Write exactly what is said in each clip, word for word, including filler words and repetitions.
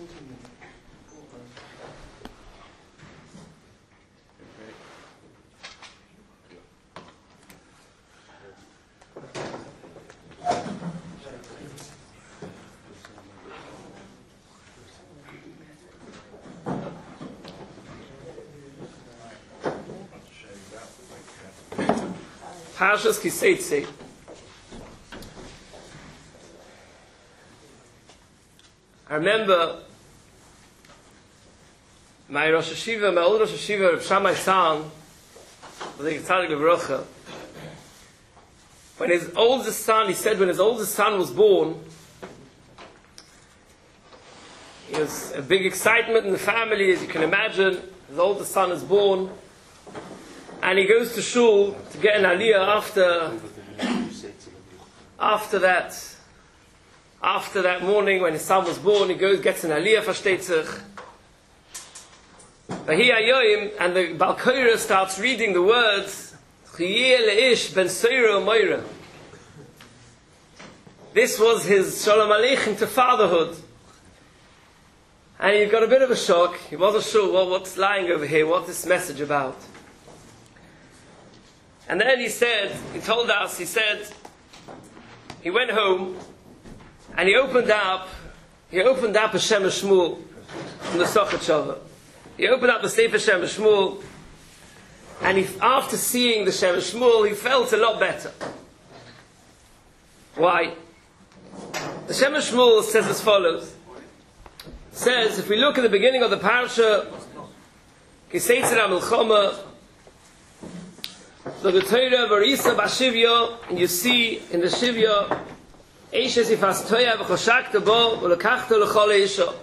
Parshas Kiseitze. I remember my Rosh Hashiva, my old Rosh Hashiva, Rav Shammai San, when his oldest son, he said when his oldest son was born, it was a big excitement in the family, as you can imagine. His oldest son is born, and he goes to shul to get an aliyah after, after that. After that morning when his son was born, he goes, gets an aliyah, versteht sich. And the Baal Korah starts reading the words, this was his Shalom Aleichem to fatherhood. And he got a bit of a shock. He wasn't sure well, what's lying over here, what's this message about. And then he said, he told us, he said, he went home and he opened up, he opened up a Shem Shmuel from the Sochet Shava. He opened up the Sefer Shem Shmuel, and he, after seeing the Shem Shmuel, he felt a lot better. Why? The Shem Shmuel says as follows. It says, if we look at the beginning of the parsha, Kiseitzer HaMilchama, so the Torah Varisa Bashivya, and you see in the Shivya, Eishes Yifas Toya V'choshakta Bo V'lekachta L'chol Eisha.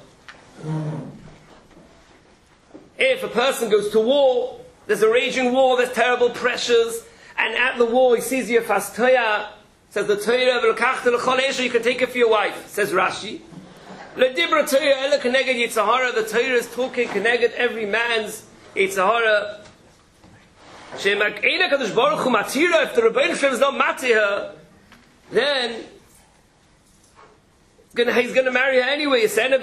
If a person goes to war, there's a raging war, there's terrible pressures, and at the war he sees Yifas Toya, says the Torah V'lekachta L'chol Eisha, you can take it for your wife, says Rashi. L'dibra Torah Ela Keneged Yitzhahara, the Torah is talking Keneged every man's Yitzhahara. If the Rebbeinu Shem is not mati her, then he's going to marry her anyway. Avo,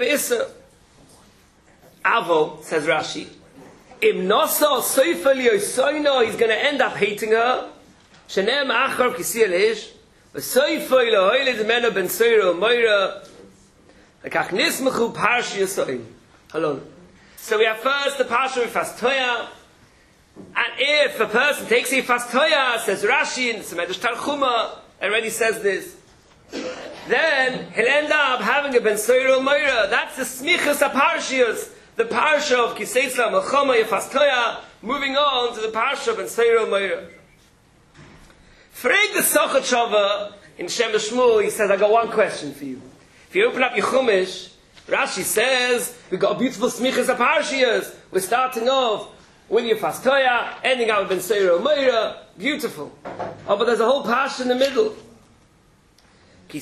says Rashi. Im nosa soifa liyosoina, he's going to end up hating her. Shenem achar kisiya leish. V'soifa ilohoyle d'mena ben soira u'moira. Lekach nismechu parshi yosoin. Hello. So we have first the parsha with Fastoya. And if a person takes a Yifas Toya, says Rashi in the Medrash Tarchuma, already says this, then he'll end up having a Ben Soira Moira. That's the Smichus HaParshios, the Parsha of Kiseitzer HaMilchama Yifas Toya, moving on to the Parsha of Ben Soira Moira. Freg the Sochet Shava in Shem Shmuel, he says, I got one question for you. If you open up your Chumash, Rashi says, we got a beautiful Smichus HaParshios. We're starting off with Yifas Toya, ending out with Ben Soira Moira, beautiful. Oh, but there's a whole parsha in the middle. A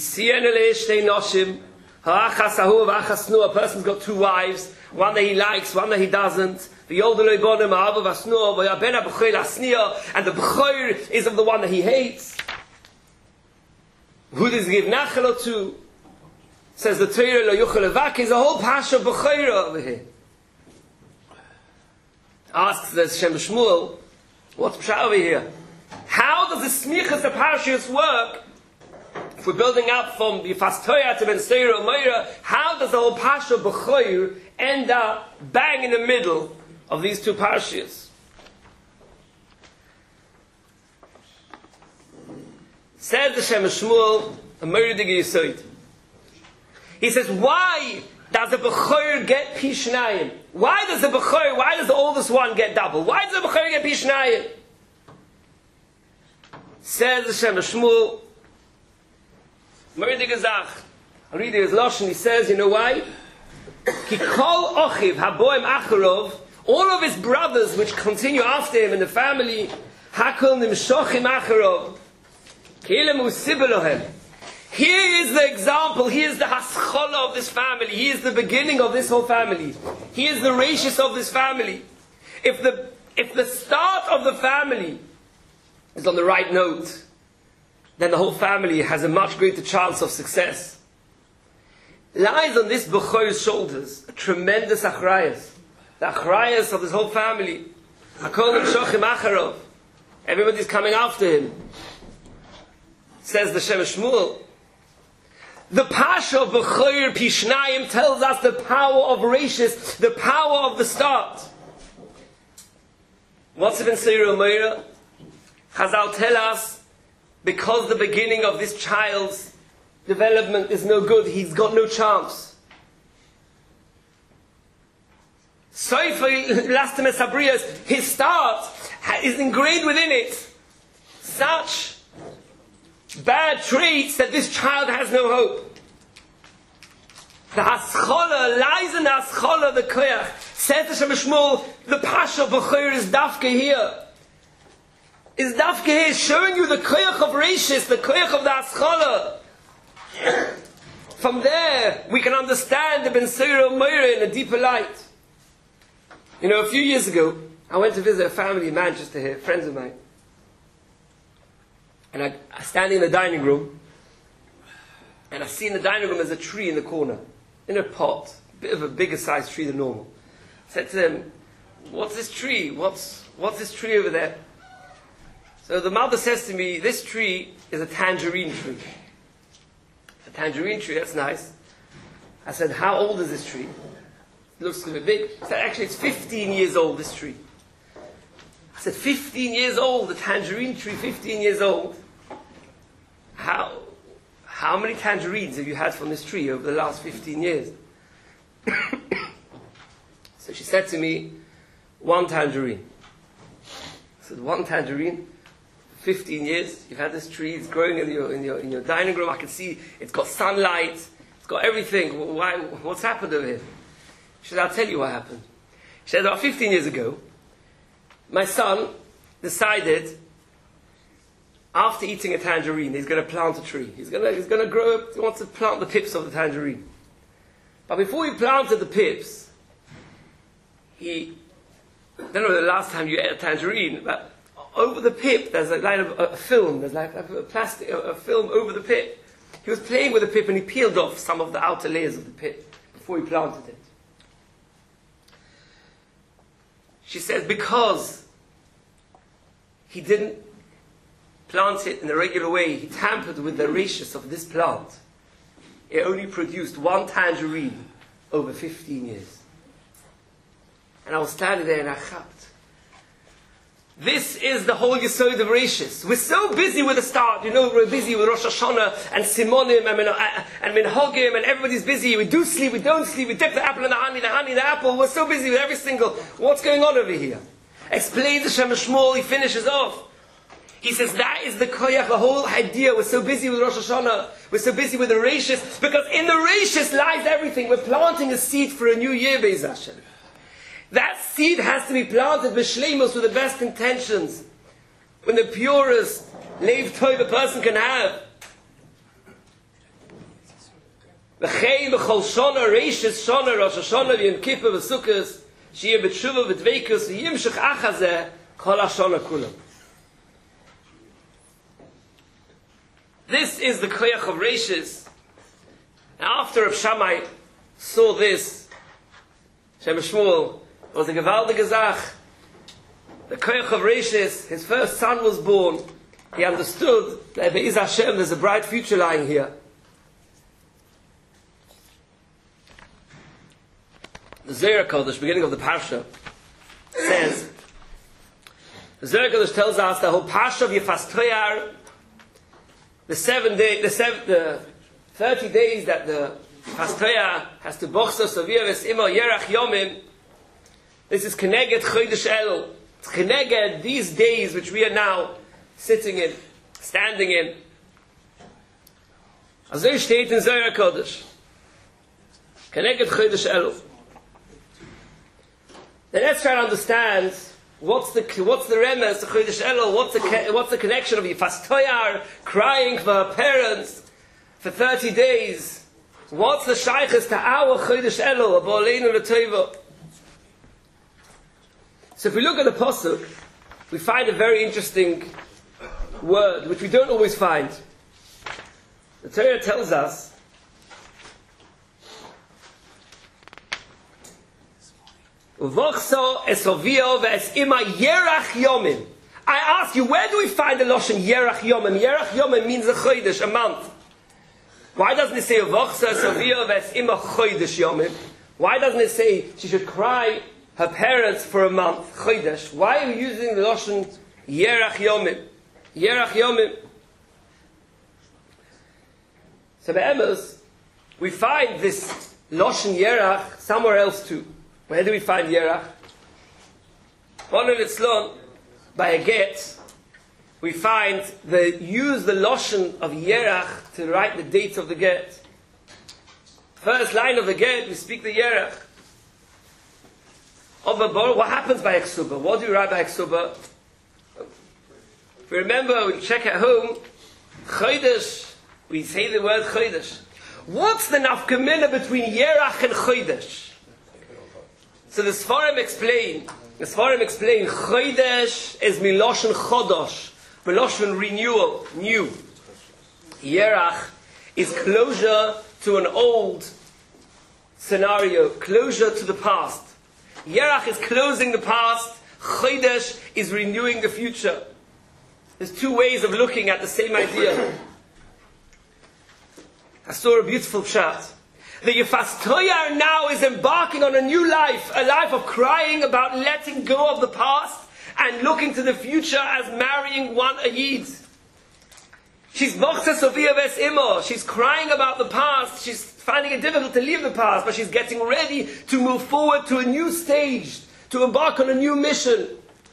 person's got two wives, one that he likes, one that he doesn't. And the B'choir is of the one that he hates. Who does he give Nachalo to? Says the Torah, Lo Yuchel Levak, is a whole parsha of B'choir over here. Asks the Shem Shmuel, what's Pshat over here? How does the Smichas the Parshiyos work? If we're building up from Yifas Toya to Ben Soira Moira, how does the whole Parsha B'choir end up bang in the middle of these two Parshiyos? Says the Shem Shmuel, a Meridig Yisoid. He says, why does the B'choir get Pishnayim? Why does the B'choir, why does the oldest one get double? Why does the B'choir get Pishnayim? Says the Shem Shmuel, Meridig Azach, I'll read his Lashon, he says, you know why? Ki kol ochiv haboim acharov, all of his brothers which continue after him in the family, hakol nimshochim acharov, ki ilem usibelohem. Here is the example, here is the haschola of this family, he is the beginning of this whole family. He is the rashis of this family. If the, if the start of the family is on the right note, then the whole family has a much greater chance of success. lies on this Bechor's shoulders a tremendous achrayas. The achrayas of his whole family. Hakolim shochim acharov. Everybody's coming after him. Says the Shem Shmuel. The Pasha of Bechor Pishnayim tells us the power of Rashis, the power of the start. What's it in Seirah Meira? Chazal tell us, because the beginning of this child's development is no good, he's got no chance. Soifei Lastem Esabriyas, his start is engraved within it such bad traits that this child has no hope. The Haschola lies in the Haschola, the Koyach. Says the Shem Shmuel, the Pasha of Bechor is Dafke here. Is Dafke here showing you the Koyach of Rashis, the Koyach of the Haschola. From there, we can understand the Ben Seirah Meira in a deeper light. You know, a few years ago, I went to visit a family in Manchester here, friends of mine. And I, I stand in the dining room, and I see in the dining room there's a tree in the corner, in a pot, a bit of a bigger sized tree than normal. I said to them, what's this tree? What's, what's this tree over there? So the mother says to me, this tree is a tangerine tree. A tangerine tree, that's nice. I said, how old is this tree? It looks a bit big. I said, actually it's fifteen years old, this tree. I said, fifteen years old, the tangerine tree, fifteen years old. How, how many tangerines have you had from this tree over the last fifteen years? So she said to me, one tangerine. I said, one tangerine? fifteen years, you've had this tree, it's growing in your, in your, in your dining room, I can see it's got sunlight, it's got everything. Why, what's happened over here? She said, I'll tell you what happened. She said, about fifteen years ago, my son decided, after eating a tangerine, he's going to plant a tree. He's going to, he's going to grow up, he wants to plant the pips of the tangerine. But before he planted the pips, he, I don't know the last time you ate a tangerine, but over the pip, there's a line of a, a film, there's like a, a plastic, a, a film over the pip. He was playing with the pip and he peeled off some of the outer layers of the pip before he planted it. She says, because he didn't plant it in the regular way, he tampered with the ratios of this plant. It only produced one tangerine over fifteen years. And I was standing there and I chapped. This is the whole Yesod of Rashis. We're so busy with the start. You know, we're busy with Rosh Hashanah and Simonim and, and Minhagim, and everybody's busy. We do sleep, we don't sleep, we dip the apple in the honey, the honey in the apple. We're so busy with every single... What's going on over here? Explain the Shem Shmuel, he finishes off. He says that is the koyach, the whole idea. We're so busy with Rosh Hashanah. We're so busy with the Rashis. Because in the Rashis lies everything. We're planting a seed for a new year, Be'ez Hashem. That seed has to be planted b'shleimus with the best intentions, when the purest leiv toiv a person can have. V'chein v'chol shona reishis shona Rosh Hashanah v'yom kippur v'sukkos sheyeh b'tshuva v'dveikus v'yimshech achazeh kol hashana kulam. This is the koyach of Rashis. After Reb Shammai saw this, Shem Shmuel, it was a gewaltige Zach. The koyach of Rashis, his first son was born. He understood that Be'ez Hashem, there's a bright future lying here. The Zohar Kodesh, beginning of the Parsha, says, the Zohar Kodesh tells us the whole Parsha of Yefas Toyar, the seven day, the seven, the thirty days that the Yefas Toyar has to bochsa Savir Imo Yerach Yomim. This is Keneged Chodesh Elul. It's Keneged these days which we are now sitting in, standing in. Azay steht in Zohar Kodesh. Keneged Chodesh Elul. Then let's try to understand what's the what's the remes to Chodesh Elul. What's the what's the connection of Yefas Toyar crying for her parents for thirty days? What's the shaykhs to our Chodesh Elul of Oleinu L'Toivo? So if we look at the Pasuk, we find a very interesting word, which we don't always find. The Torah tells us Uvochso esovio ve'es ima yerach yomim. I ask you, where do we find the Lashon Yerach Yomim? Yerach Yomim means a chodesh, a month. Why doesn't it say Uvochso esovio ve'es ima chodesh yomim? Why doesn't it say she should cry her parents for a month, chodesh? Why are we using the Lashon Yerach Yomim? Yerach Yomim. So be'emes, we find this Lashon Yerach somewhere else too. Where do we find Yerach? One of its long, by a get, we find the use the Lashon of Yerach to write the date of the get. First line of the get, we speak the Yerach. What happens by Eksuba? What do you write by Eksuba? If we remember, we check at home, Chodesh, we say the word Chodesh. What's the nafkamina between Yerach and Chodesh? So the Sfarim explain, the Sfarim explain, Chodesh is Miloshen Chodosh, Miloshen renewal, new. Yerach is closure to an old scenario, closure to the past. Yerach is closing the past, Chodesh is renewing the future. There's two ways of looking at the same idea. I saw a beautiful pshat. The Yefas Toyar now is embarking on a new life, a life of crying about letting go of the past and looking to the future as marrying one a Yid. She's Mochsa Sofia Ves Imo. She's crying about the past. She's finding it difficult to leave the past, but she's getting ready to move forward to a new stage, to embark on a new mission.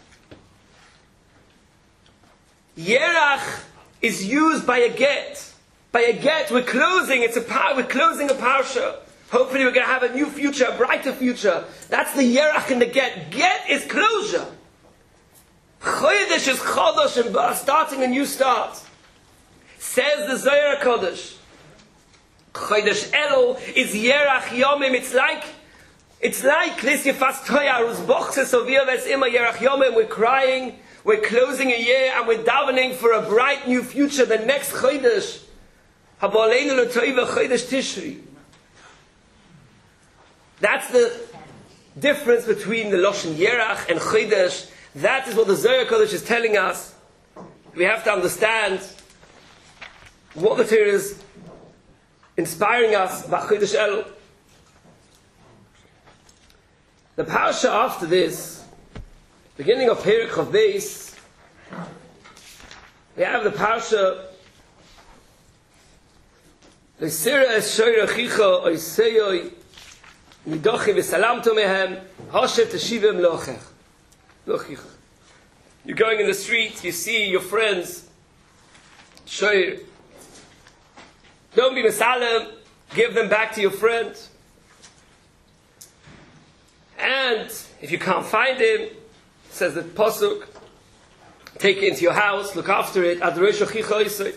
Yerach is used by a get. By a get, we're closing. It's a par- we're closing a parsha. Hopefully, we're going to have a new future, a brighter future. That's the Yerach and the get. Get is closure. Chodesh is chodosh and starting a new start. Says the Zohar Kodesh. Chodesh Elul is Yerach Yomim. It's like, it's like this Yefas Toyar who's boxes of Yerves Ima Yerach Yomim. We're crying. We're closing a year and we're davening for a bright new future. The next Chodesh. That's the difference between the Lashon Yerach and Chodesh. That is what the Zohar Kodesh is telling us. We have to understand what the Torah is inspiring us about Chodesh Elul. The parasha after this, beginning of Perek Chav Beis, we have the parasha L'sira es shoyr achicha oiseyoi nidochi v'salamto mehem hashet teshivim lochech. Lochich. You're going in the street, you see your friends. Shoyr. Don't be misalem. Give them back to your friend. And if you can't find him, says the pasuk, take it into your house, look after it. Ad rosh achicha oisei.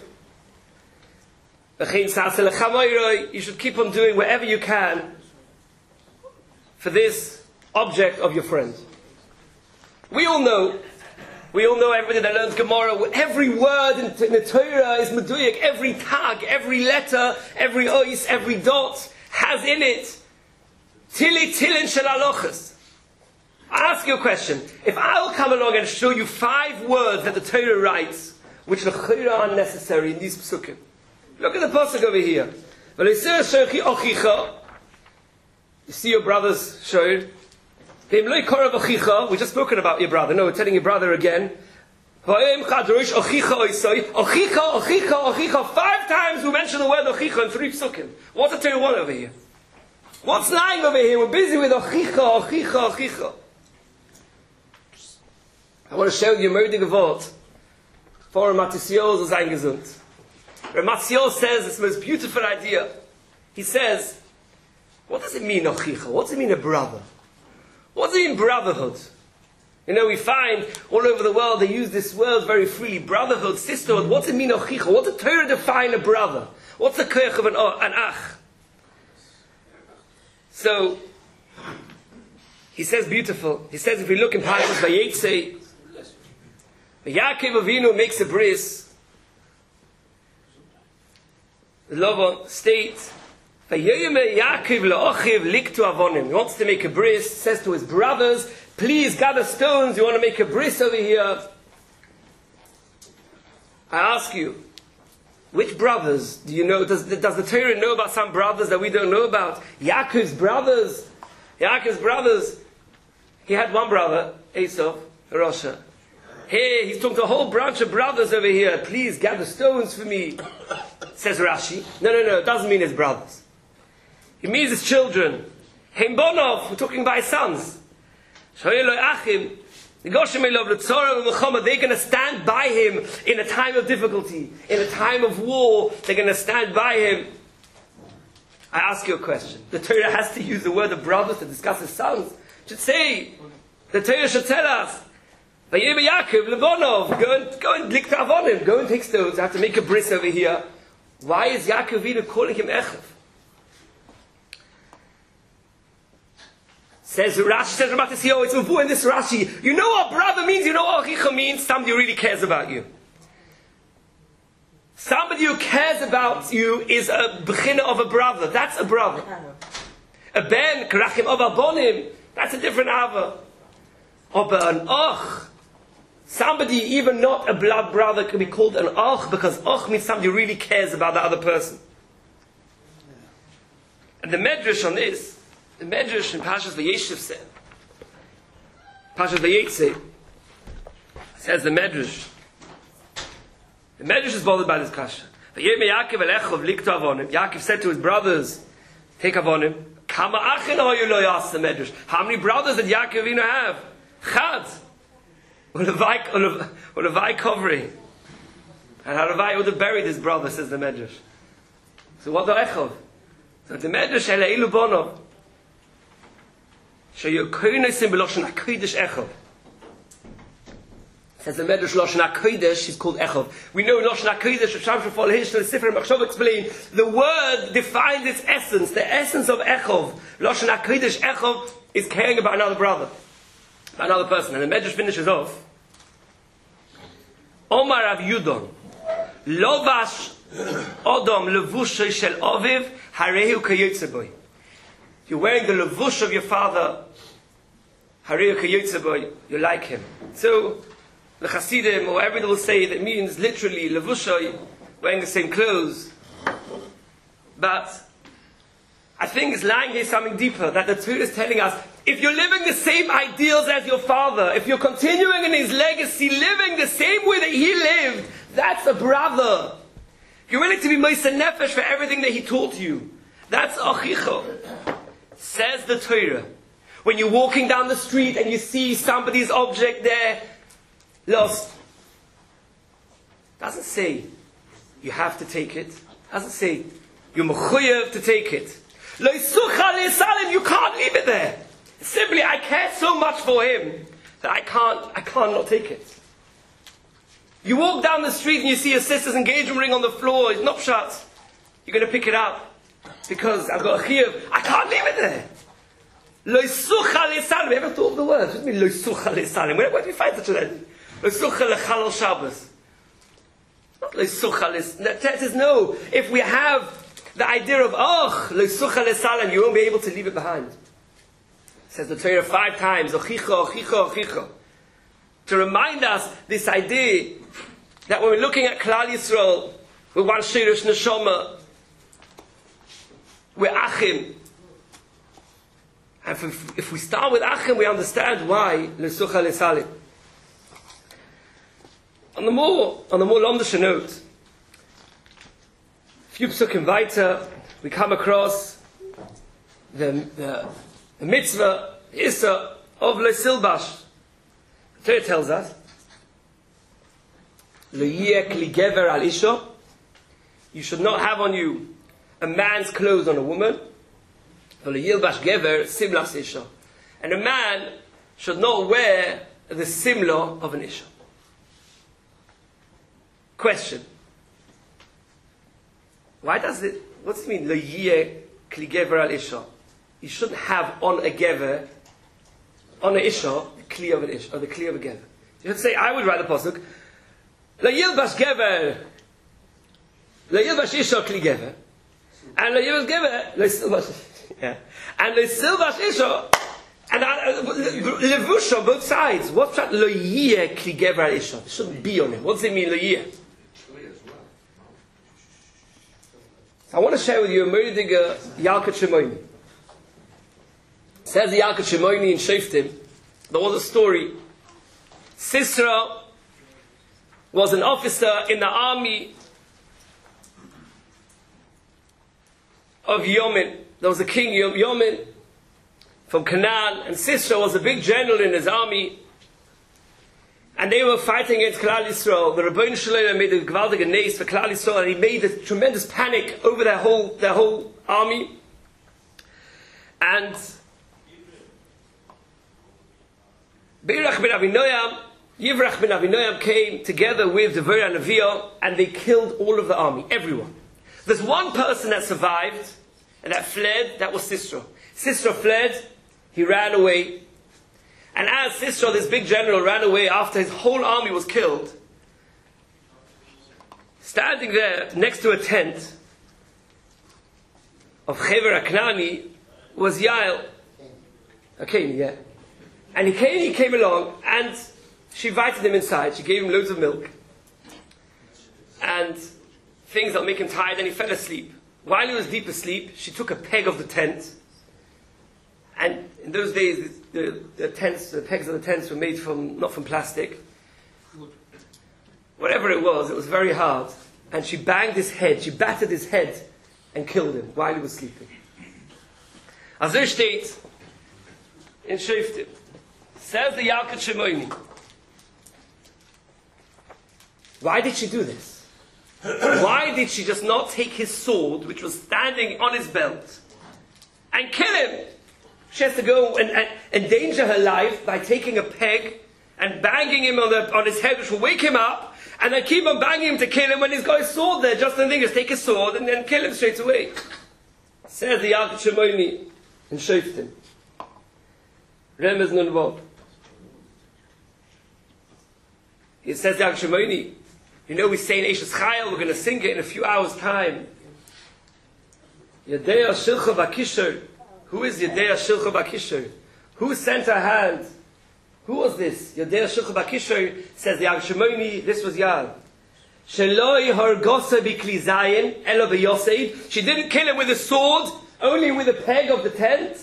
You should keep on doing whatever you can for this object of your friend. We all know, we all know everybody that learns Gemara, every word in, in the Torah is meduyik, every tag, every letter, every ois, every dot has in it tili tilin shel halachos. I ask you a question. If I'll come along and show you five words that the Torah writes, which are unnecessary in these psukim, look at the pasuk over here. You see your brother's showing. We just spoken about your brother. No, we're telling your brother again. Five times we mention the word ochicha in three psukim. What's the Torah want over here? What's lying over here? We're busy with ochicha, ochicha, ochicha. I want to show you Mördige Gewalt. For Matisio is eingesund. Ramatziel says it's the most beautiful idea. He says, what does it mean, Ochicha? What does it mean, a brother? What does it mean, brotherhood? You know, we find all over the world they use this word very freely. Brotherhood, sisterhood. What does it mean, Ochicha? What does the Torah define a brother? What's the koyach of an, an ach? So, he says beautiful. He says if we look in Parashas Vayetze, Yaakov Avinu makes a bris. Lavan states Vayeyme Yaakov le'ochiv liktu avonim. He wants to make a bris, says to his brothers, please gather stones, you want to make a bris over here. I ask you, which brothers do you know? Does, does the Torah know about some brothers that we don't know about? Yaakov's brothers. Yaakov's brothers. He had one brother, Esau, Rasha. Hey, he's talking to a whole branch of brothers over here. Please gather stones for me. Says Rashi. No, no, no, it doesn't mean his brothers. It means his children. Heimbonov, we're talking about his sons. Achim. They're going to stand by him in a time of difficulty, in a time of war. They're going to stand by him. I ask you a question. The Torah has to use the word of brothers to discuss his sons. It should say, the Torah should tell us, Vayeme Yaakov Lebonov, go and go and lick avonim, go and take stones. I have to make a bris over here. Why is Yaakov even calling him Echav? Says Rashi, says Ramatasi, oh, it's Uvu in this Rashi. You know what brother means, you know what Achicha means? Somebody who really cares about you. Somebody who cares about you is a bechina of a brother. That's a brother. A ben, karachim of abonim, that's a different ava. But an ach, somebody even not a blood brother can be called an ach, because ach means somebody who really cares about the other person. And the medrash on this, the Medrash in Pashas Vayeshev said, Pashas Vayetze, says the Medrash. The Medrash is bothered by this kasha. Vayeme Yaakov Elechov liktu avonim. Yaakov said to his brothers, take avonim. Kama achen hoyu lo yas, the Medrash. How many brothers did Yaakov Avinu have? Chad. Ulevai covering. And Haravai would have buried his brother, says the Medrash. So what the Echov? So the Medrash, Ele ilu bono. So you koinosim b'loshen hakodesh Echov. Says the Medrash Loshen HaKodesh is called Echov. We know Loshen HaKodesh, Rav Shamshon Fal Hirsch, the Sifra Machshov explain, the word defines its essence, the essence of Echov. Loshen HaKodesh Echov is caring about another brother, about another person. And the Medrash finishes off. Omar Rav Yudon, Lovash Odom Levushay Shel Oviv Harehu Kayotze Boy. You're wearing the levush of your father, Harehu Kayotze Boy, you like him. So, the Hasidim or everyone will say that it means literally levushay, wearing the same clothes. But I think it's lying here something deeper, that the Torah is telling us, if you're living the same ideals as your father, if you're continuing in his legacy, living the same way that he lived, that's a brother. You're willing to be Moshe Nefesh for everything that he taught you. That's Achicha. Says the Torah. When you're walking down the street and you see somebody's object there, lost. Doesn't say you have to take it. Doesn't say you're mechuyev to take it. Lo yisucha le'salim, you can't leave it there. Simply, I care so much for him that I can't, I can't not take it. You walk down the street and you see your sister's engagement ring on the floor. It's not shut. You're going to pick it up because I've got a chiyuv. I can't leave it there. Lo yisucha le'salim. You ever thought of the words? What do you mean lo yisucha le'salim? Where, where do we find such a word? Lesucha lechalal Shabbos. Not lesucha les. That is no. If we have the idea of oh lesucha lesalim, you won't be able to leave it behind. It says the Torah five times. Ochicha, ochicha, ochicha. To remind us this idea that when we're looking at Klal Yisrael, we're one shirish neshama, we're achim. And if, if we start with achim, we understand why lesucha lesalim. On the more, on the more lomdische note, a few psukim weiter, we come across the, the, the mitzvah, the issa of Le Silbash. The Torah tells us, Le yek li gever al isha, you should not have on you a man's clothes on a woman, Le yilbash gever simlas isha, and a man should not wear the simla of an isha. Question. Why does it, what's it mean? Lo yeh kli gever al isha. You shouldn't have on a gever, on a isha, the kli of an isha, or the kli of a gever. You should say, I would write the pasuk, Lo yilbash gever, Lo yilbash isha kli gever. And he was given, yeah. And the Silvash Isha, and Levusha on both sides. What's that? Lo yeh kli gever Isha. It shouldn't be on it. What does it mean, lo yeh? I want to share with you a Meridiga Yalkut Shimoni. Says the Yalkut Shimoni in Shoftim, there was a story. Sisera was an officer in the army of Yomin. There was a king, Yomin, from Canaan, and Sisera was a big general in his army. And they were fighting against Klal Yisrael. The Rebbeinu Shalom made a gewaltige nace for Klal Yisrael, and he made a tremendous panic over their whole their whole army. And Beirach ben Avinoam, Yivrach ben Avinoam came together with Devorah and Neviah, and they killed all of the army, everyone. There's one person that survived and that fled. That was Sisera. Sisera fled. He ran away. And as Sisera, this big general, ran away after his whole army was killed, standing there next to a tent of Chever HaKnani was Yael. Okay, yeah. And he came, he came along, and she invited him inside. She gave him loads of milk and things that make him tired, and he fell asleep. While he was deep asleep, she took a peg of the tent. And in those days, the, the, the tents, the pegs of the tents were made from, not from plastic. Whatever it was, it was very hard. And she banged his head, she battered his head and killed him while he was sleeping. As er steht in Shoftim, says the Yalkut Shimoni, why did she do this? Why did she just not take his sword, which was standing on his belt, and kill him? She has to go and, and endanger her life by taking a peg and banging him on, the, on his head, which will wake him up, and then keep on banging him to kill him when he's got his sword there. Just the thing is, take his sword and then kill him straight away. Says the Yalkut Shimoni in Shoftim. Remez nun vov. It says the Yalkut Shimoni, you know we say in Eishes Chayil, we're going to sing it in a few hours' time. Yadei Shilcha Vakisher. Who is Yadei Shilcha Vakisher? Who sent her hand? Who was this? Yadei Shilcha Vakisher, says the Yalkut Shimoni, this was Yal. Sheloi Hargosa Bikli Zayin, Elo B'Yoseid. She didn't kill him with a sword, only with a peg of the tent.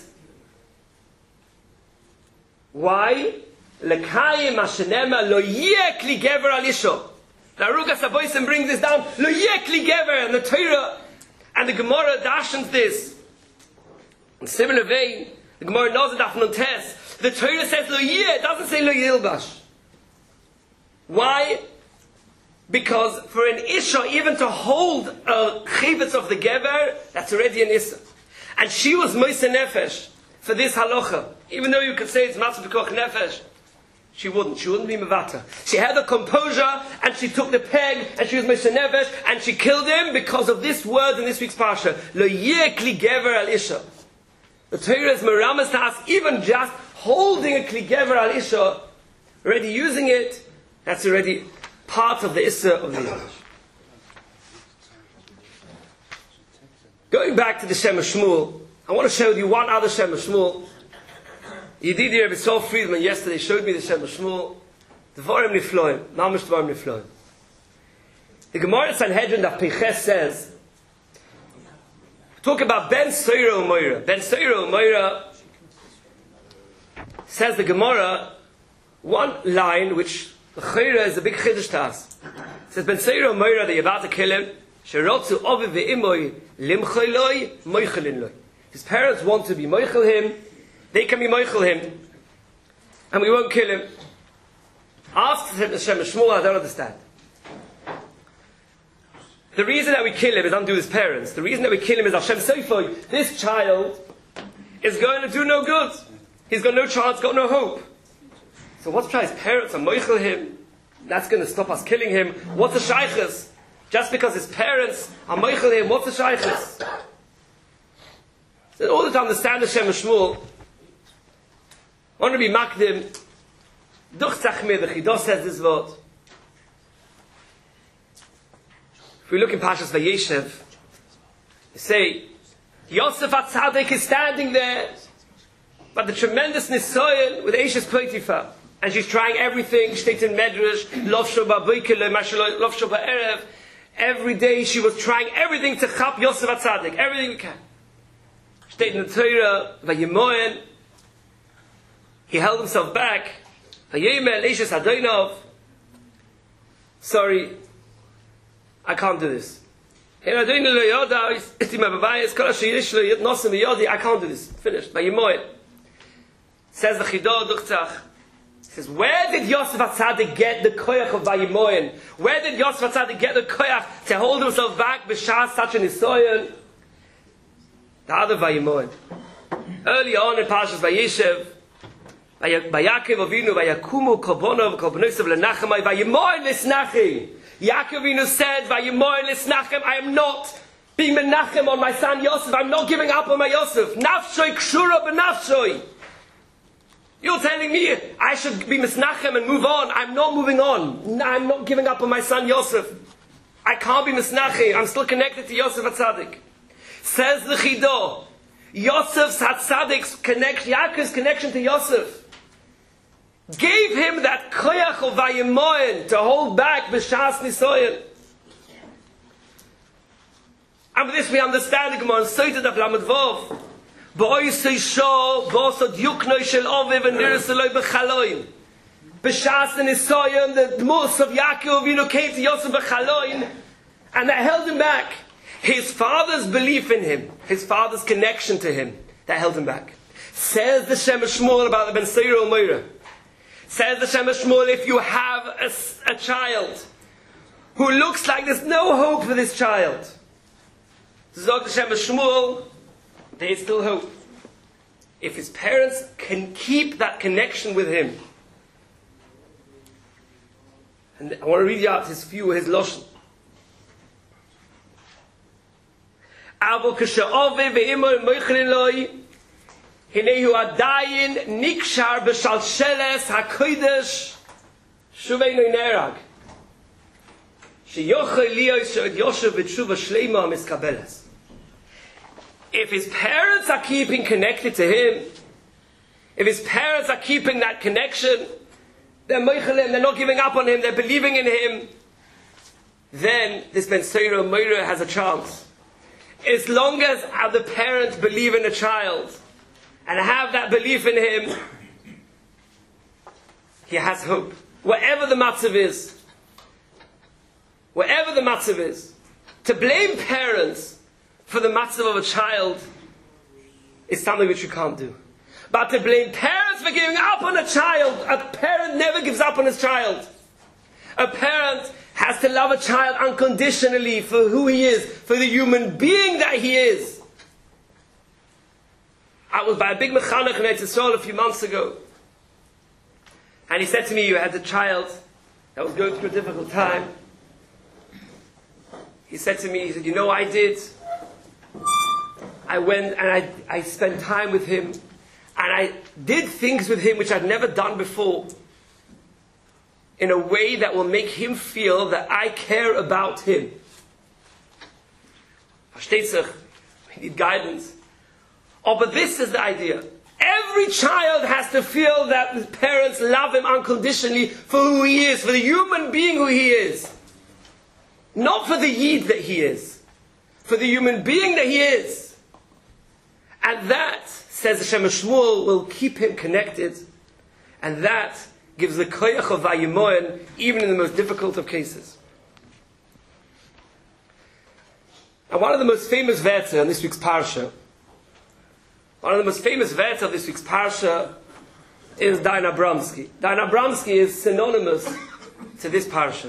Why? Lekayim Hashenema Lo Yeh Kli Gever Al Isha. The Arugas HaBosim brings this down. Lo Yeh Kli Gever, and the Torah and the Gemara dashens this. In similar vein, the Gemara knows it after Tes. The Torah says Lo Yeh, it doesn't say Lo Yilbash. Why? Because for an Isha, even to hold a chivitz of the Gever, that's already an Issa. And she was Moise Nefesh for this halacha. Even though you could say it's Matzah B'Koch Nefesh, she wouldn't. She wouldn't be Mevata. She had a composure, and she took the peg, and she was Moise Nefesh, and she killed him because of this word in this week's Parsha. Lo Yeh Kli Gever Al Isha. The Torah is meramas to us, even just holding a Kli Gever Al Isha, already using it, that's already part of the Issa of the English. Going back to the Shem Shmuel, I want to show you one other Shem Shmuel. Yedidi Rebbe Sol Friedman yesterday showed me the Shem Shmuel. Dvarim Nifloim, Mamish Dvarim Nifloim. The Gemara Sanhedrin that Peches says, talk about Ben Seiro Moira. Ben Seiro Moira says the Gemara, one line which the Chayra is a big chiddush to us. It says Ben Seiro Moira that you're about to kill him. Sherotzu Ovi ve'imoy limcholoi moichelin loi. His parents want to be moichel him. They can be moichel him, and we won't kill him. Ask the Shem Shmuel, I don't understand. The reason that we kill him is undo his parents. The reason that we kill him is Hashem Seifoi. This child is going to do no good. He's got no chance, got no hope. So what's try? His parents are moichel him. That's going to stop us killing him. What's the shaykhs? Just because his parents are moichel him, what's the shaykhs? So in order to understand the Shem Shmuel, I want to be makdim. Duchzach mir, the Chidos says this word. If we look in Pashas Vayeshev, They say, Yosef HaTzadik is standing there, but the tremendous nisoyen with Eishes Potiphar. And she's trying everything. She takes in Medrash, Lovsho Ba'Boiker, Lovsho Ba'Erev. Every day she was trying everything to chap Yosef HaTzadik. Everything we can. She stayed in the Torah, Vayemoyen. He held himself back. Vayemel, Eishes Adonov. Sorry, I can't do this. I can't do this. Finished. Vayemoyen. Says the Chidah Duchtzach. He says, where did Yosef HaTzadik get the koyach of Vayemoyen? Where did Yosef HaTzadik get the koyach to hold himself back b'shas such an nisoyen? The other Vayemoyen. Early on in Parshas Vayeshev, Vayakev Avinu, Vayakumu Korbanov, Korbanosov Lenachemai, Vayemoyen Lisnachim. Yaakov Avinu said, Vayemoyen Lisnachem, I am not being menachem on my son Yosef. I'm not giving up on my Yosef. Nafshoi kshura b'nafshoi. You're telling me I should be misnachem and move on. I'm not moving on. I'm not giving up on my son Yosef. I can't be misnachem. I'm still connected to Yosef HaTzadik. Says the Chidah, Yosef's HaTzadik's connection, Yaakov's connection to Yosef, gave him that koyach of Vayemoyen to hold back b'shas nisoyen. And with this we understand the Gemara in Sotah Daf Lamed Vav. B'oisei sho, b'osod yuknoi shel oviv and niriseloi b'chaloin. B'shas and nisoyen, the dmus of Yaakov Avinu came to Yosef b'chaloin, and that held him back. His father's belief in him, his father's connection to him, that held him back. Says the Shem Shmuel about the Ben Seiro Moira. Says the Shem Shmuel, if you have a, a child who looks like there's no hope for this child, Zog the Shem Shmuel, there is still hope. If his parents can keep that connection with him. And I want to read you out his few, his lashon. Avo k'sha'ove ve'imo moichlin loi hinehu adayin nikshar b'shalsheles ha'kodesh shuveinu nerag sheyochel liyos she'od yoshev b'tshuva shleima miskabeles. If his parents are keeping connected to him, if his parents are keeping that connection, they're moichelim, they're not giving up on him, they're believing in him, then this Ben Seiro Moira has a chance. As long as the parents believe in the child and have that belief in him, he has hope. Whatever the matzav is, whatever the matzav is, to blame parents for the matzav of a child is something which you can't do. But to blame parents for giving up on a child, a parent never gives up on his child. A parent has to love a child unconditionally for who he is, for the human being that he is. I was by a big mechanech in Eretz Yisrael a few months ago, and he said to me, you had a child that was going through a difficult time. He said to me, he said, you know what I did? I went and I, I spent time with him, and I did things with him which I'd never done before, in a way that will make him feel that I care about him. We need guidance. Oh, but this is the idea. Every child has to feel that his parents love him unconditionally for who he is, for the human being who he is. Not for the yid that he is. For the human being that he is. And that, says Hashem Shmuel, will keep him connected. And that gives the koyach of Vayemoyen even in the most difficult of cases. And one of the most famous verses in this week's parsha, one of the most famous verses of this week's parsha is Dayan Abramsky. Dayan Abramsky is synonymous to this parsha.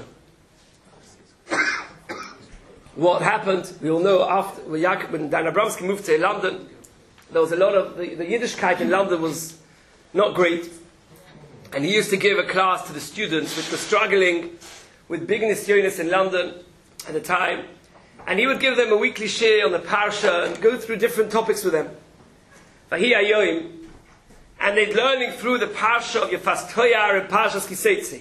What happened, we all know, after when Yaakov, when Dayan Abramsky moved to London, there was a lot of, the, the Yiddishkeit in London was not great. And he used to give a class to the students which were struggling with big nisyonos in London at the time. And he would give them a weekly share on the parsha and go through different topics with them. Vahi Ayoim. And they'd learning through the parsha of Yefas Toyar and Parshas Kiseitzi.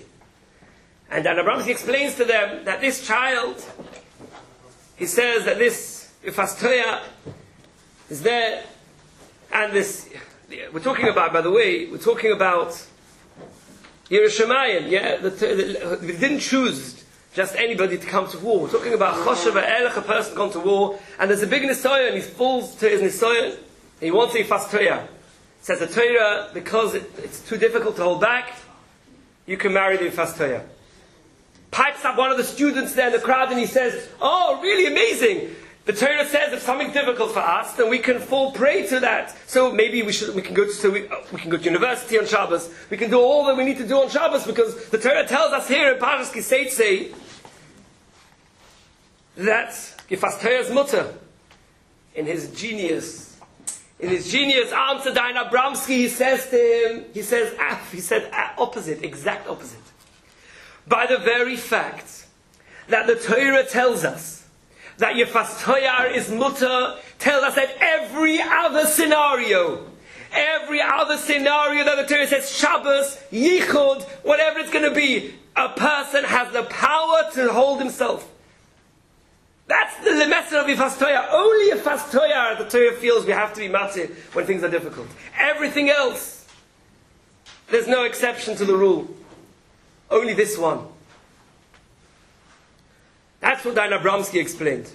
And Dan Abramsky explains to them that this child, he says that this Fast Torah is there, and this, we're talking about, by the way, we're talking about Yerushalayim, yeah, the, the, we didn't choose just anybody to come to war. We're talking about Choshev Elech, a person gone to war, and there's a big Nisayon, and he falls to his Nisayon, and he wants a Fast Torah. Says the Torah, because it, it's too difficult to hold back, you can marry the Fast Torah. Pipes up one of the students there in the crowd, and he says, oh, really amazing. The Torah says if something's difficult for us, then we can fall prey to that. So maybe we should, we can go to, so we, we can go to university on Shabbos. We can do all that we need to do on Shabbos because the Torah tells us here in Parshas Kiseitze that Gefas Torah's mutter, in his genius, in his genius answer, Dayan Abramsky, he says to him, he says, he said opposite, exact opposite. By the very fact that the Torah tells us that Yefas Torah is mutter, tells us that every other scenario, every other scenario that the Torah says, Shabbos, Yichud, whatever it's going to be, a person has the power to hold himself. That's the, the message of Yefas Torah. Only Yefas Torah the Torah feels we have to be matir when things are difficult. Everything else, there's no exception to the rule. Only this one. That's what Dayan Abramsky explained.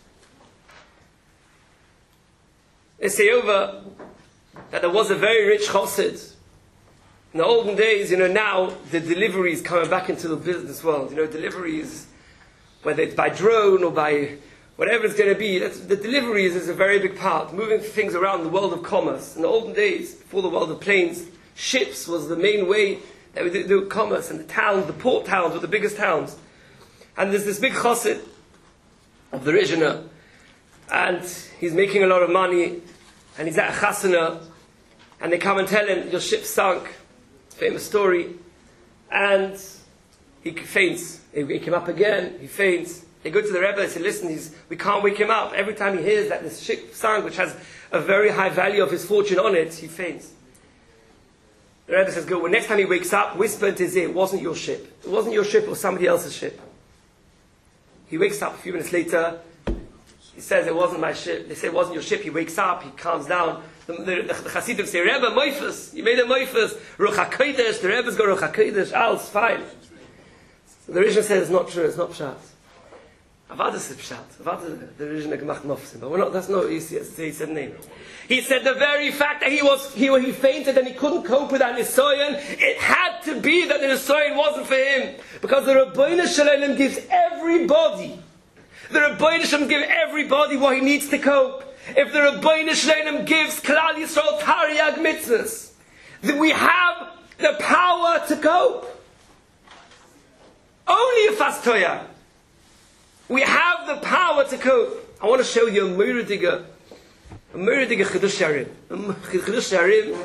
They say over that there was a very rich chassid. In the olden days, you know, now the deliveries coming back into the business world. You know, deliveries, whether it's by drone or by whatever it's going to be, that's, the deliveries is a very big part. Moving things around the world of commerce. In the olden days, before the world of planes, ships was the main way that we did do commerce, and the towns, the port towns were the biggest towns. And there's this big chassid of the Rizhiner, and he's making a lot of money, and he's at a chasana, and they come and tell him, your ship sunk. Famous story. And he faints. They wake him up again, he faints. They go to the Rebbe, they say, listen, he's, we can't wake him up. Every time he hears that this ship sunk, which has a very high value of his fortune on it, he faints. The Rebbe says, go, well, next time he wakes up, whisper into his ear, it wasn't your ship. It wasn't your ship, it was somebody else's ship. He wakes up a few minutes later. He says, it wasn't my ship. They say, it wasn't your ship. He wakes up. He calms down. The, the, the, the Hasidim say, Rebbe, Moifus. You made a Moifus. Ruach HaKodesh. The Rebbe's got Ruach HaKodesh. Alles fine. So the Rishon says, it's not true. It's not Pshat. Avada said Pshat. Avada, the Rishon gemacht Nofsim. But we're not, that's not, he said name. He said the very fact that he was, he, he fainted and he couldn't cope with that Nisayon, it had to be that the Nisayon wasn't for him. Because the Rabbeinu Shalom gives everybody, the Rabbeinu Shalom gives everybody what he needs to cope. If the Rabbeinu Shalom gives Klal Yisrael Taryag Mitzvahs, then we have the power to cope. Only a Fast Torah. We have the power to cope. I want to show you a Muridiga. A Muridiga Chidush Yarim. Chidush Yarim.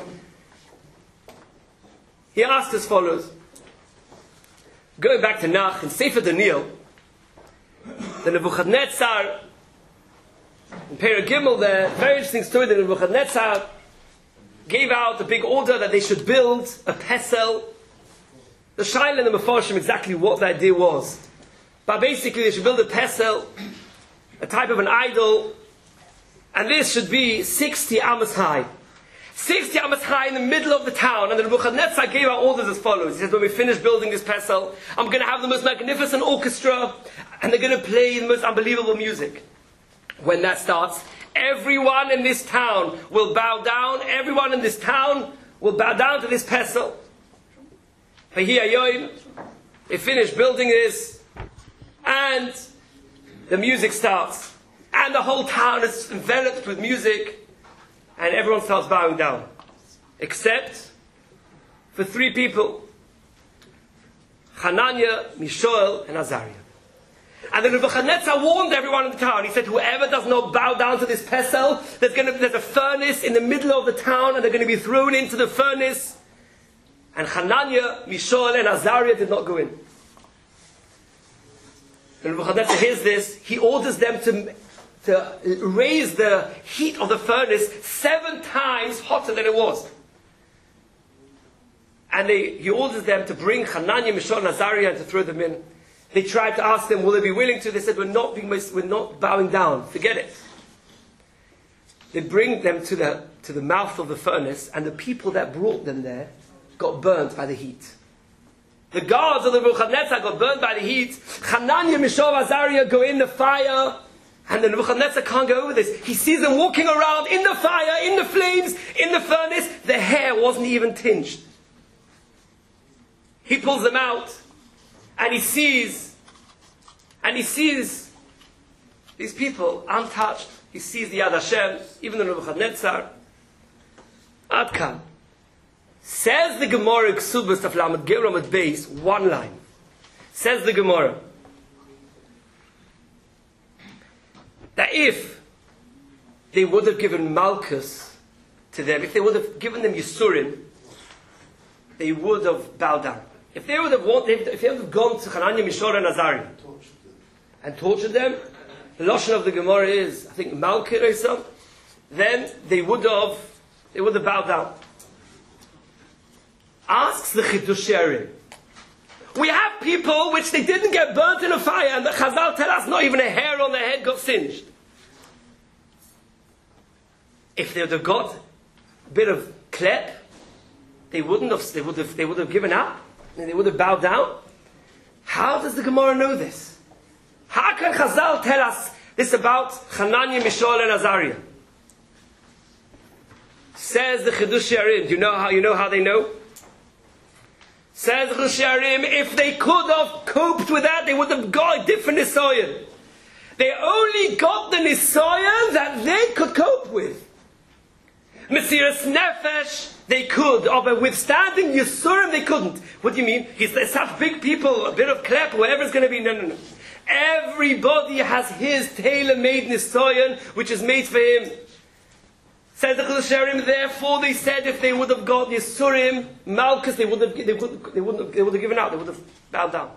He asked as follows. Going back to Nach, in Sefer Daniel, the Nebuchadnezzar, in Perek Gimel there, very interesting story, that Nebuchadnezzar gave out a big order that they should build a pesel. The Shaila and the Mefarshim exactly what the idea was. But basically they should build a pesel, a type of an idol, and this should be sixty amos high. sixty amos high in the middle of the town. And the Nebuchadnezzar gave out orders as follows. He said, when we finish building this pesel, I'm going to have the most magnificent orchestra, and they're going to play the most unbelievable music. When that starts, everyone in this town will bow down. Everyone in this town will bow down to this pesel. They finish building this, and the music starts. And the whole town is enveloped with music, and everyone starts bowing down. Except for three people. Hananiah, Mishael, and Azariah. And the Nebuchadnezzar warned everyone in the town. He said, whoever does not bow down to this pesel, there's, going to, there's a furnace in the middle of the town, and they're going to be thrown into the furnace. And Hananiah, Mishael, and Azariah did not go in. When Nebuchadnezzar hears this, he orders them to, to raise the heat of the furnace seven times hotter than it was. And they, he orders them to bring Hananiah, Mishael, and Azariah and to throw them in. They tried to ask them, will they be willing to? They said, we're not, being, we're not bowing down. Forget it. they bring them to the, to the mouth of the furnace, and the people that brought them there got burnt by the heat. The guards of the Nebuchadnezzar got burnt by the heat. Hananiah, Mishael, Azariah go in the fire, and the Nebuchadnezzar can't go over this. He sees them walking around in the fire, in the flames, in the furnace. Their hair wasn't even tinged. He pulls them out, and he sees, and he sees these people untouched. He sees the Yad Hashem, even the Nebuchadnezzar. Adkan. Says the Gemara, Ksubas of Lamed Geram at base, one line. Says the Gemara that if they would have given Malchus to them, if they would have given them Yisurim, they would have bowed down. If they would have wanted, if they would have gone to Hananiah, Mishael, and Azariah and tortured them, the lashon of the Gemara is, I think, Malchus or something, then they would have, they would have bowed down. Asks the Chidushei HaRim. We have people which they didn't get burnt in a fire, and the Chazal tell us not even a hair on their head got singed. If they would have got a bit of klep, they wouldn't have. They would have. They would have given up, and they would have bowed down. How does the Gemara know this? How can Chazal tell us this about Hananiah, Mishael, and Azariah? Says the Chidushei HaRim. Do you know how? You know how they know? Says Chidushei HaRim, if they could have coped with that, they would have got a different Nisayan. They only got the Nisayan that they could cope with. Mesiras Nefesh, they could. Oh, but withstanding Yisurim, they couldn't. What do you mean? He's such big people, a bit of klep, whatever it's going to be. No, no, no. Everybody has his tailor-made Nisayan, which is made for him. Says the Chidushei HaRim, therefore they said if they would have got Yisurim, Malchus, they would have, they would, they wouldn't have, they would have given out, they would have bowed down.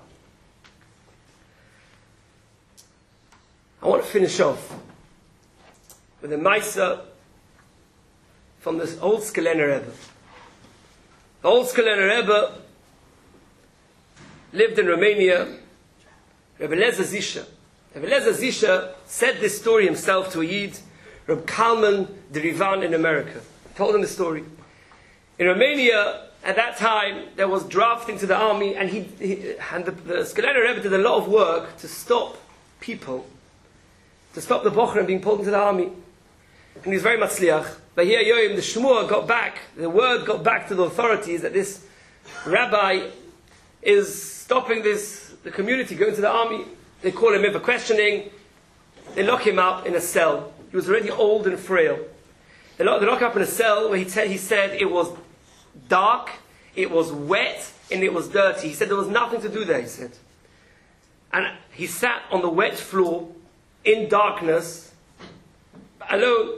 I want to finish off with a Maisa from this old Skulener Rebbe. The old Skulener Rebbe lived in Romania. Rebbe Lezer Zisha. Rebbe Lezer Zisha said this story himself to a Yid, Reb Kalman Derivan in America. He told him the story. In Romania, at that time, there was drafting to the army, and he, he and the, the Skulener Rebbe did a lot of work to stop people, to stop the Bochrim being pulled into the army. And he was very matzliach. But here, Yoim, the Shmuah got back, the word got back to the authorities that this rabbi is stopping this, the community going to the army. They call him in for questioning. They lock him up in a cell. He was already old and frail. They lock, they lock him up in a cell where he, te- he said it was dark, it was wet, and it was dirty. He said there was nothing to do there, he said. And he sat on the wet floor, in darkness, alone.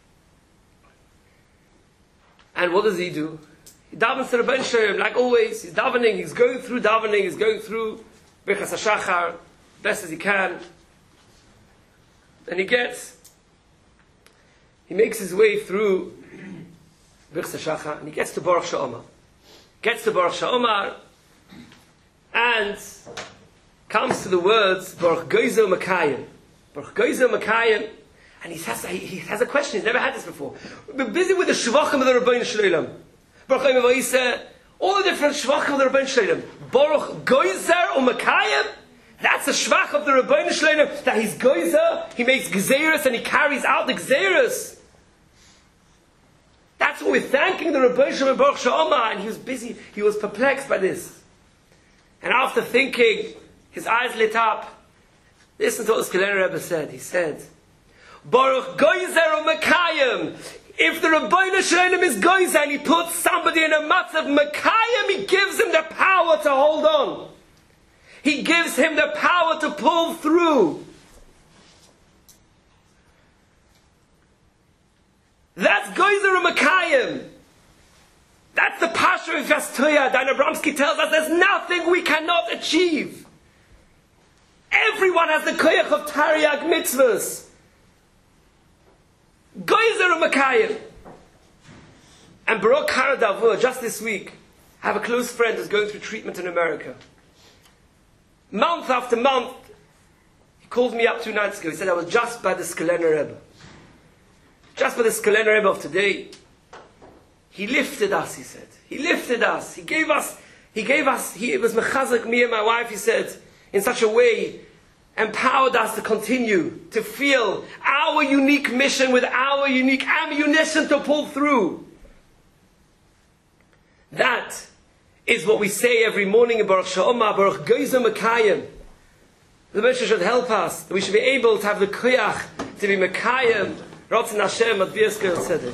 And what does he do? He davens to the Rebbeinu Shalom, like always. He's davening, he's going through davening, he's going through Birchas HaShachar, best as he can. And he gets, he makes his way through Birchas HaShachar, and he gets to Baruch She'omar. Gets to Baruch She'omar, and comes to the words, Baruch Goizo Makayim. Baruch Goizo Makayim. And he has, he has a question, he's never had this before. We're busy with the Shvachim of the Rebbeinu Shalom. Baruch Hashem Vayiseh, all the different Shvachim of the Rebbeinu Shalom. Baruch Goizer or Makayim, that's a Shvach of the Rebbeinu Shalom, that he's Goizer, he makes Gzeiros and he carries out the Gzeiros. That's what we're thanking the Rebbeinu Shalom Baruch She'omar, and he was busy, he was perplexed by this. And after thinking, his eyes lit up. Listen to what the Skulener Rebbe said. He said, Baruch Goizer Mekayim. If the Rebbeinu Shalom is Goizer and he puts somebody in a matzav Mekayim, he gives him the power to hold on. He gives him the power to pull through. That's Goizer Mekayim. That's the Pasha of Vastoya. Dan Abramsky tells us there's nothing we cannot achieve. Everyone has the koyach of Tariag mitzvahs. Goizer Makayim. And Baruch Haradavur, just this week, I have a close friend who's going through treatment in America. Month after month, he called me up two nights ago. He said, I was just by the Skulener Rebbe. just for this calendar Rebbe of today. He lifted us, he said. He lifted us. He gave us, he gave us, he it was mechazak me and my wife, he said, in such a way, empowered us to continue, to feel our unique mission with our unique ammunition to pull through. That is what we say every morning in Baruch Sha'omah, Baruch Geizah Mekayim. The Moshe should help us, that we should be able to have the koyach, to be Mekayim, Ratzon Hashem, Advias Geil Tzedek.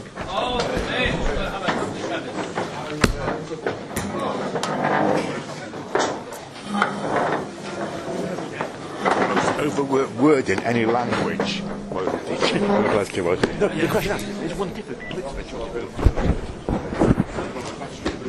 Overworked word in any language. No, the question is, is one different.